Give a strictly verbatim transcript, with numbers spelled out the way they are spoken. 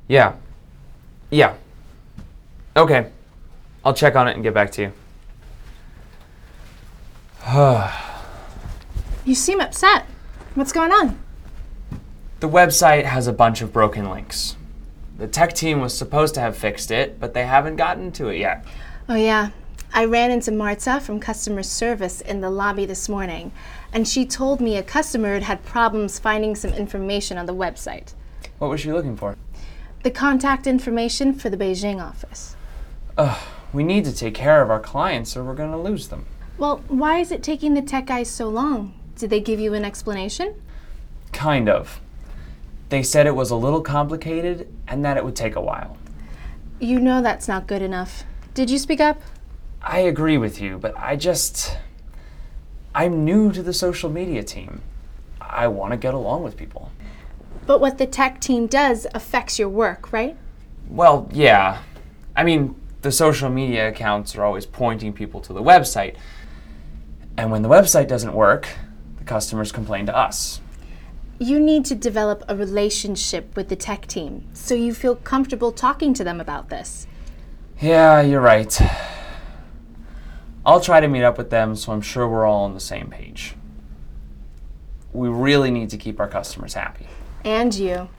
Yeah. Yeah. Okay. I'll check on it and get back to you. You seem upset. What's going on? The website has a bunch of broken links. The tech team was supposed to have fixed it, but they haven't gotten to it yet. Oh yeah, I ran into Marta from customer service in the lobby this morning, and she told me a customer had had problems finding some information on the website. What was she looking for? The contact information for the Beijing office. Ugh, we need to take care of our clients or we're going to lose them. Well, why is it taking the tech guys so long? Did they give you an explanation? Kind of. They said it was a little complicated and that it would take a while. You know that's not good enough. Did you speak up? I agree with you, but I just... I'm new to the social media team. I want to get along with people. But what the tech team does affects your work, right? Well, yeah. I mean, the social media accounts are always pointing people to the website. And when the website doesn't work, the customers complain to us. You need to develop a relationship with the tech team so you feel comfortable talking to them about this. Yeah, you're right. I'll try to meet up with them so I'm sure we're all on the same page. We really need to keep our customers happy. And you.